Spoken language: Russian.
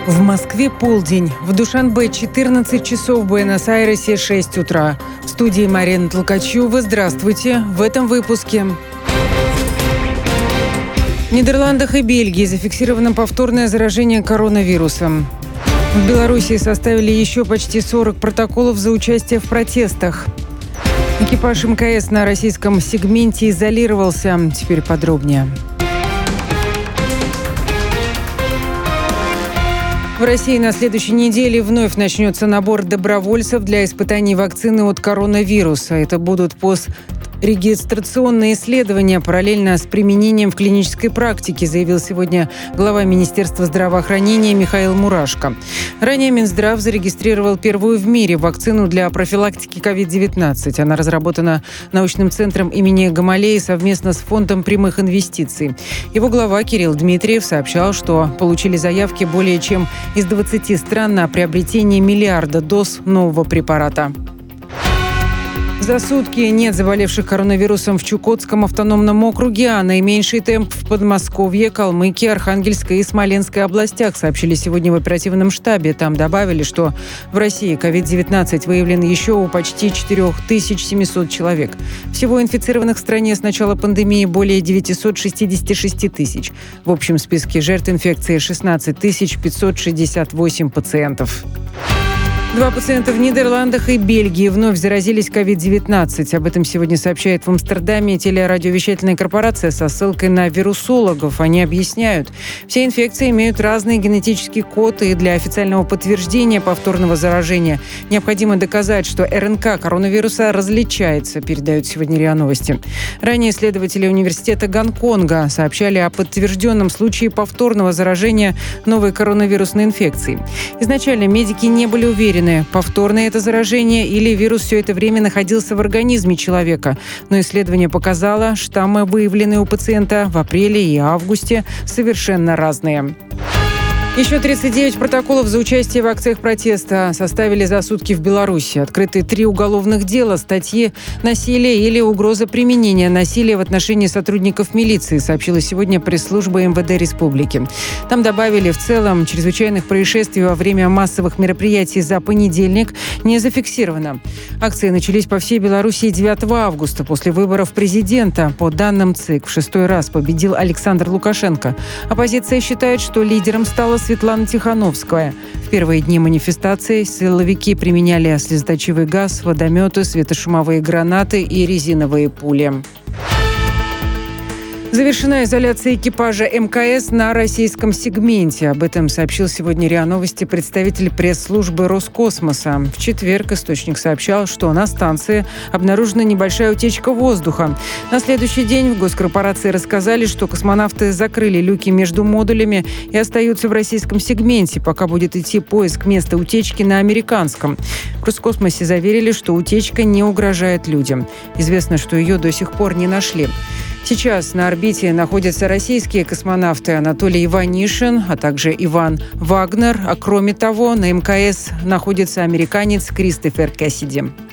В Москве полдень, в Душанбе 14 часов, в Буэнос-Айресе 6 утра. В студии Марина Толкачева. Здравствуйте. В этом выпуске. В Нидерландах и Бельгии зафиксировано повторное заражение коронавирусом. В Беларуси составили еще почти 40 протоколов за участие в протестах. Экипаж МКС на российском сегменте изолировался. Теперь подробнее. В России на следующей неделе вновь начнется набор добровольцев для испытаний вакцины от коронавируса. Это будут пострегистрационные исследования параллельно с применением в клинической практике, заявил сегодня глава Министерства здравоохранения Михаил Мурашко. Ранее Минздрав зарегистрировал первую в мире вакцину для профилактики COVID-19. Она разработана научным центром имени Гамалеи совместно с Фондом прямых инвестиций. Его глава Кирилл Дмитриев сообщал, что получили заявки более чем из 20 стран на приобретение миллиарда доз нового препарата. За сутки нет заболевших коронавирусом в Чукотском автономном округе, а наименьший темп в Подмосковье, Калмыкии, Архангельской и Смоленской областях, сообщили сегодня в оперативном штабе. Там добавили, что в России COVID-19 выявлен еще у почти 4700 человек. Всего инфицированных в стране с начала пандемии более 966 тысяч. В общем списке жертв инфекции 16 568 пациентов. 2 пациента в Нидерландах и Бельгии вновь заразились COVID-19. Об этом сегодня сообщает в Амстердаме телерадиовещательная корпорация со ссылкой на вирусологов. Они объясняют, все инфекции имеют разный генетический код, и для официального подтверждения повторного заражения необходимо доказать, что РНК коронавируса различается, передают сегодня РИА Новости. Ранее исследователи университета Гонконга сообщали о подтвержденном случае повторного заражения новой коронавирусной инфекцией. Изначально медики не были уверены, повторное это заражение или вирус все это время находился в организме человека. Но исследование показало, штаммы, выявленные у пациента в апреле и августе, совершенно разные. Еще 39 протоколов за участие в акциях протеста составили за сутки в Беларуси. Открыты 3 уголовных дела, статьи «Насилие» или «Угроза применения насилия» в отношении сотрудников милиции, сообщила сегодня пресс-служба МВД Республики. Там добавили, в целом чрезвычайных происшествий во время массовых мероприятий за понедельник не зафиксировано. Акции начались по всей Беларуси 9 августа после выборов президента. По данным ЦИК, в 6-й раз победил Александр Лукашенко. Оппозиция считает, что лидером стала Светлана Тихановская. В первые дни манифестации силовики применяли слезоточивый газ, водометы, светошумовые гранаты и резиновые пули. Завершена изоляция экипажа МКС на российском сегменте. Об этом сообщил сегодня РИА Новости представитель пресс-службы Роскосмоса. В четверг источник сообщал, что на станции обнаружена небольшая утечка воздуха. На следующий день в госкорпорации рассказали, что космонавты закрыли люки между модулями и остаются в российском сегменте, пока будет идти поиск места утечки на американском. В Роскосмосе заверили, что утечка не угрожает людям. Известно, что ее до сих пор не нашли. Сейчас на орбите находятся российские космонавты Анатолий Иванишин, а также Иван Вагнер. А кроме того, на МКС находится американец Кристофер Кэссиди.